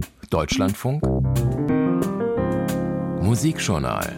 Deutschlandfunk Musikjournal.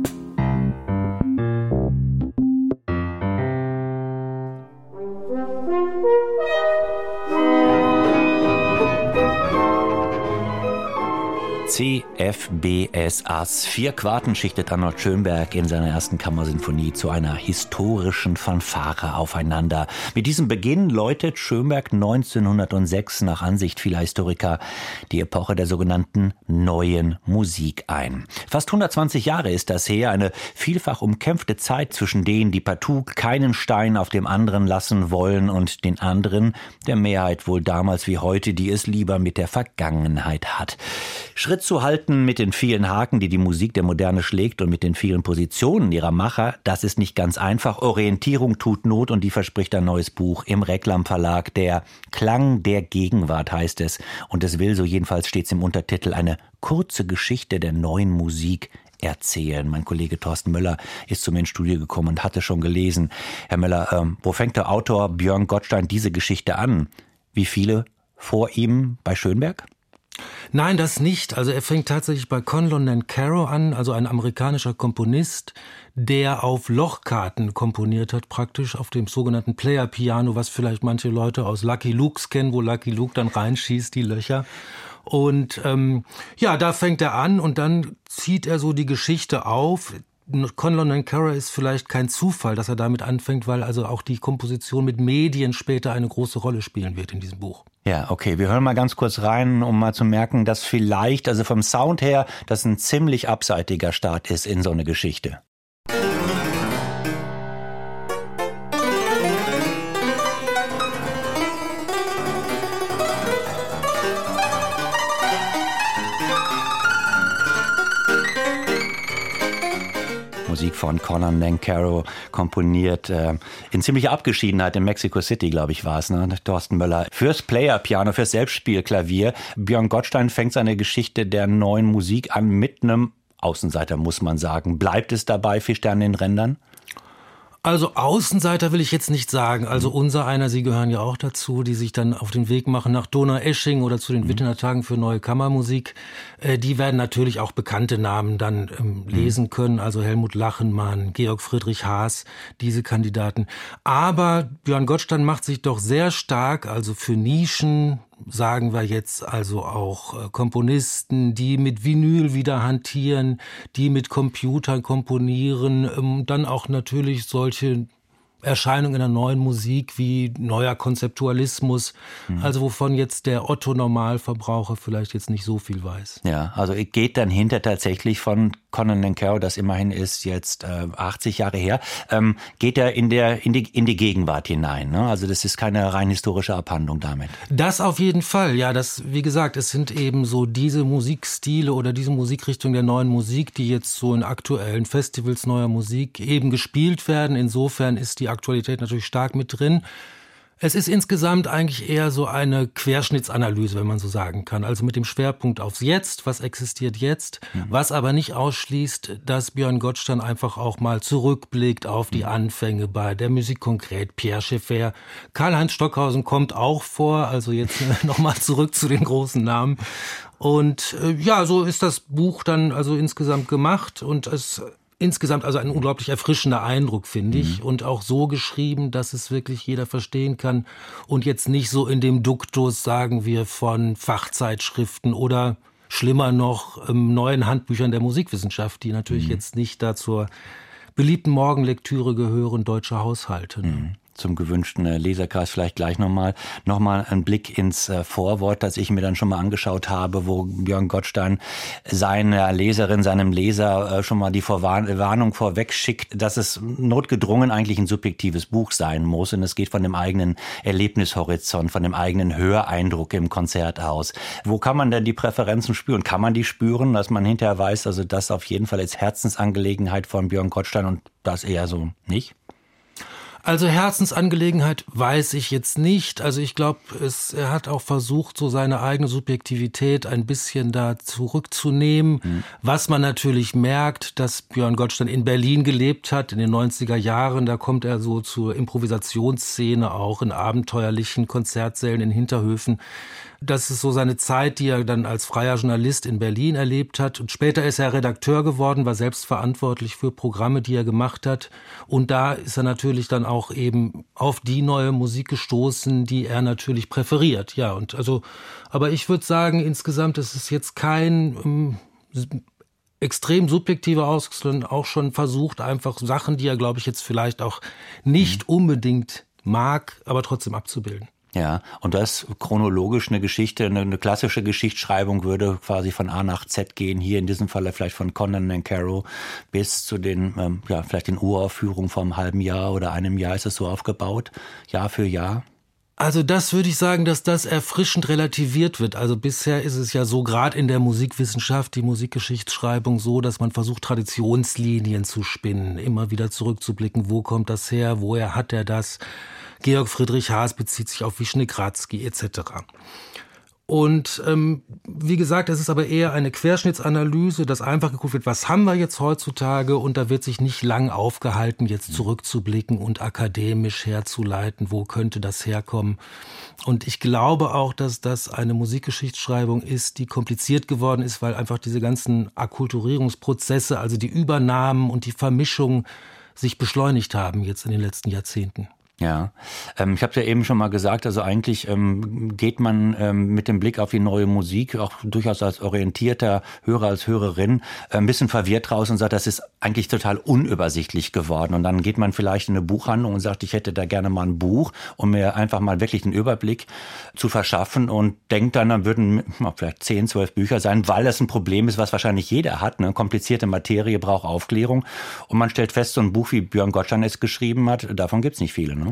CFBS-Ass. 4 Quarten schichtet Arnold Schönberg in seiner ersten Kammersinfonie zu einer historischen Fanfare aufeinander. Mit diesem Beginn läutet Schönberg 1906 nach Ansicht vieler Historiker die Epoche der sogenannten Neuen Musik ein. Fast 120 Jahre ist das her, eine vielfach umkämpfte Zeit zwischen denen, die partout keinen Stein auf dem anderen lassen wollen, und den anderen, der Mehrheit wohl damals wie heute, die es lieber mit der Vergangenheit hat. Schritt zu halten mit den vielen Haken, die die Musik der Moderne schlägt, und mit den vielen Positionen ihrer Macher, das ist nicht ganz einfach. Orientierung tut Not, und die verspricht ein neues Buch im Reklam Verlag. Der Klang der Gegenwart heißt es, und es will, so jedenfalls steht's im Untertitel, eine kurze Geschichte der neuen Musik erzählen. Mein Kollege Thorsten Möller ist zu mir ins Studio gekommen und hatte schon gelesen. Herr Möller, wo fängt der Autor Björn Gottstein diese Geschichte an? Wie viele vor ihm bei Schönberg? Nein, das nicht. Also er fängt tatsächlich bei Conlon Nancarrow an, also ein amerikanischer Komponist, der auf Lochkarten komponiert hat, praktisch auf dem sogenannten Player Piano, was vielleicht manche Leute aus Lucky Lukes kennen, wo Lucky Luke dann reinschießt, die Löcher. Und da fängt er an, und dann zieht er so die Geschichte auf. Conlon Nancarrow ist vielleicht kein Zufall, dass er damit anfängt, weil also auch die Komposition mit Medien später eine große Rolle spielen wird in diesem Buch. Ja, okay, wir hören mal ganz kurz rein, um mal zu merken, dass vielleicht, also vom Sound her, das ein ziemlich abseitiger Start ist in so eine Geschichte. Musik von Conlon Nancarrow, komponiert in ziemlicher Abgeschiedenheit in Mexico City, glaube ich, war es, ne? Thorsten Möller. Fürs Player-Piano, fürs Selbstspielklavier. Björn Gottstein fängt seine Geschichte der neuen Musik an mit einem Außenseiter, muss man sagen. Bleibt es dabei, fischt er an den Rändern? Also Außenseiter will ich jetzt nicht sagen. Also unsereiner, Sie gehören ja auch dazu, die sich dann auf den Weg machen nach Donaueschingen oder zu den Wittener Tagen für neue Kammermusik. Die werden natürlich auch bekannte Namen dann lesen können. Also Helmut Lachenmann, Georg Friedrich Haas, diese Kandidaten. Aber Björn Gottstein macht sich doch sehr stark, also für Nischen, sagen wir jetzt also auch Komponisten, die mit Vinyl wieder hantieren, die mit Computern komponieren, dann auch natürlich solche Erscheinungen in der neuen Musik wie neuer Konzeptualismus, also wovon jetzt der Otto-Normalverbraucher vielleicht jetzt nicht so viel weiß. Ja, also geht dann hinter tatsächlich von Conlon Nancarrow, das immerhin ist jetzt 80 Jahre her, geht er in die Gegenwart hinein, ne? Also das ist keine rein historische Abhandlung damit. Das auf jeden Fall, ja, das, wie gesagt, es sind eben so diese Musikstile oder diese Musikrichtung der neuen Musik, die jetzt so in aktuellen Festivals neuer Musik eben gespielt werden. Insofern ist die Aktualität natürlich stark mit drin. Es ist insgesamt eigentlich eher so eine Querschnittsanalyse, wenn man so sagen kann. Also mit dem Schwerpunkt aufs Jetzt, was existiert jetzt, was aber nicht ausschließt, dass Björn Gottstein einfach auch mal zurückblickt auf die Anfänge bei der Musik konkret, Pierre Schaeffer. Karl-Heinz Stockhausen kommt auch vor, also jetzt nochmal zurück zu den großen Namen. Und so ist das Buch dann also insgesamt gemacht, und es insgesamt also ein unglaublich erfrischender Eindruck, finde ich. Und auch so geschrieben, dass es wirklich jeder verstehen kann. Und jetzt nicht so in dem Duktus, sagen wir, von Fachzeitschriften oder schlimmer noch neuen Handbüchern der Musikwissenschaft, die natürlich jetzt nicht da zur beliebten Morgenlektüre gehören, deutsche Haushalte. Ne? Zum gewünschten Leserkreis vielleicht gleich nochmal ein Blick ins Vorwort, das ich mir dann schon mal angeschaut habe, wo Björn Gottstein seiner Leserin, seinem Leser schon mal die Warnung vorweg schickt, dass es notgedrungen eigentlich ein subjektives Buch sein muss, und es geht von dem eigenen Erlebnishorizont, von dem eigenen Höreindruck im Konzerthaus. Wo kann man denn die Präferenzen spüren? Kann man die spüren, dass man hinterher weiß, also das auf jeden Fall als Herzensangelegenheit von Björn Gottstein und das eher so nicht? Also Herzensangelegenheit weiß ich jetzt nicht. Also ich glaube, er hat auch versucht, so seine eigene Subjektivität ein bisschen da zurückzunehmen. Was man natürlich merkt, dass Björn Gottstein in Berlin gelebt hat in den 90er Jahren. Da kommt er so zur Improvisationsszene auch in abenteuerlichen Konzertsälen in Hinterhöfen. Das ist so seine Zeit, die er dann als freier Journalist in Berlin erlebt hat. Und später ist er Redakteur geworden, war selbst verantwortlich für Programme, die er gemacht hat. Und da ist er natürlich dann auch eben auf die neue Musik gestoßen, die er natürlich präferiert. Ja, und also, aber ich würde sagen, insgesamt ist es jetzt kein extrem subjektiver Ausdruck, sondern auch schon versucht, einfach Sachen, die er, glaube ich, jetzt vielleicht auch nicht unbedingt mag, aber trotzdem abzubilden. Ja, und das chronologisch eine Geschichte, eine klassische Geschichtsschreibung würde quasi von A nach Z gehen. Hier in diesem Falle vielleicht von Conan and Caro bis zu den, vielleicht den Uraufführungen vom halben Jahr oder einem Jahr. Ist es so aufgebaut, Jahr für Jahr? Also das würde ich sagen, dass das erfrischend relativiert wird. Also bisher ist es ja so, gerade in der Musikwissenschaft, die Musikgeschichtsschreibung so, dass man versucht, Traditionslinien zu spinnen, immer wieder zurückzublicken, wo kommt das her, woher hat er das? Georg Friedrich Haas bezieht sich auf Wischnegratzky etc. Und wie gesagt, es ist aber eher eine Querschnittsanalyse, dass einfach geguckt wird, was haben wir jetzt heutzutage, und da wird sich nicht lang aufgehalten, jetzt zurückzublicken und akademisch herzuleiten, wo könnte das herkommen. Und ich glaube auch, dass das eine Musikgeschichtsschreibung ist, die kompliziert geworden ist, weil einfach diese ganzen Akkulturierungsprozesse, also die Übernahmen und die Vermischung sich beschleunigt haben jetzt in den letzten Jahrzehnten. Ja, ich habe ja eben schon mal gesagt, also eigentlich geht man mit dem Blick auf die neue Musik auch durchaus als orientierter Hörer, als Hörerin ein bisschen verwirrt raus und sagt, das ist eigentlich total unübersichtlich geworden. Und dann geht man vielleicht in eine Buchhandlung und sagt, ich hätte da gerne mal ein Buch, um mir einfach mal wirklich den Überblick zu verschaffen, und denkt dann würden vielleicht 10, 12 Bücher sein, weil das ein Problem ist, was wahrscheinlich jeder hat. Ne? Komplizierte Materie braucht Aufklärung. Und man stellt fest, so ein Buch, wie Björn Gottstein es geschrieben hat, davon gibt's nicht viele, ne?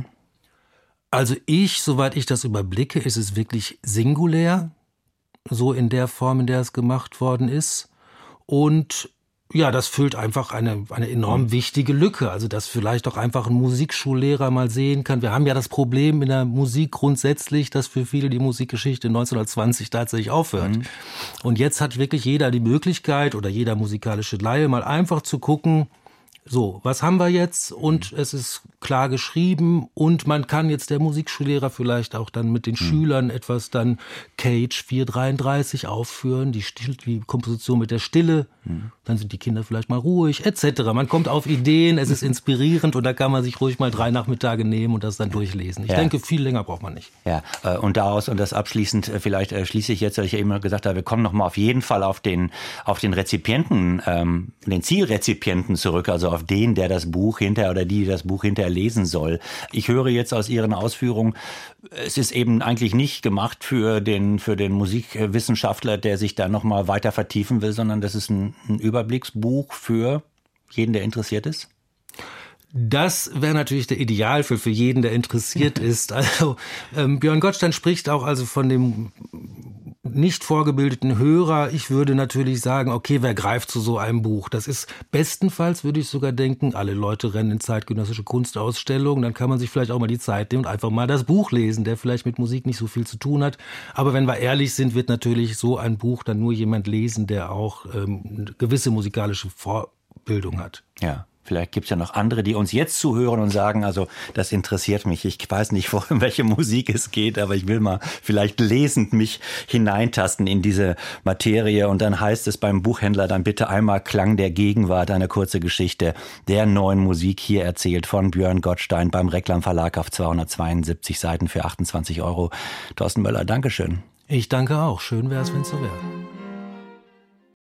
Also soweit ich das überblicke, ist es wirklich singulär, so in der Form, in der es gemacht worden ist. Und ja, das füllt einfach eine enorm wichtige Lücke. Also, dass vielleicht auch einfach ein Musikschullehrer mal sehen kann. Wir haben ja das Problem in der Musik grundsätzlich, dass für viele die Musikgeschichte 1920 tatsächlich aufhört. Und jetzt hat wirklich jeder die Möglichkeit, oder jeder musikalische Laie, mal einfach zu gucken, so, was haben wir jetzt? Und es ist klar geschrieben, und man kann jetzt, der Musikschullehrer, vielleicht auch dann mit den Schülern etwas dann Cage 433 aufführen, die Komposition mit der Stille, dann sind die Kinder vielleicht mal ruhig, etc. Man kommt auf Ideen, es ist inspirierend, und da kann man sich ruhig mal 3 Nachmittage nehmen und das dann durchlesen. Ich denke, viel länger braucht man nicht. Ja, und daraus, und das abschließend, vielleicht schließe ich jetzt, weil ich ja immer gesagt habe, wir kommen nochmal auf jeden Fall auf den Rezipienten, den Zielrezipienten zurück, also auf den, der das Buch hinterher oder die das Buch hinterher lesen soll. Ich höre jetzt aus Ihren Ausführungen, es ist eben eigentlich nicht gemacht für den Musikwissenschaftler, der sich da nochmal weiter vertiefen will, sondern das ist ein Überblicksbuch für jeden, der interessiert ist? Das wäre natürlich der Idealfall für jeden, der interessiert ist. Also Björn Gottstein spricht auch also von dem nicht vorgebildeten Hörer. Ich würde natürlich sagen, okay, wer greift zu so einem Buch? Das ist bestenfalls, würde ich sogar denken, alle Leute rennen in zeitgenössische Kunstausstellungen, dann kann man sich vielleicht auch mal die Zeit nehmen und einfach mal das Buch lesen, der vielleicht mit Musik nicht so viel zu tun hat. Aber wenn wir ehrlich sind, wird natürlich so ein Buch dann nur jemand lesen, der auch eine gewisse musikalische Vorbildung hat. Ja. Vielleicht gibt's ja noch andere, die uns jetzt zuhören und sagen, also das interessiert mich. Ich weiß nicht, um welche Musik es geht, aber ich will mal vielleicht lesend mich hineintasten in diese Materie. Und dann heißt es beim Buchhändler dann bitte einmal Klang der Gegenwart, eine kurze Geschichte der neuen Musik, hier erzählt von Björn Gottstein beim Reklam Verlag auf 272 Seiten für 28 €. Thorsten Möller, Dankeschön. Ich danke auch. Schön wäre es, wenn es so wäre.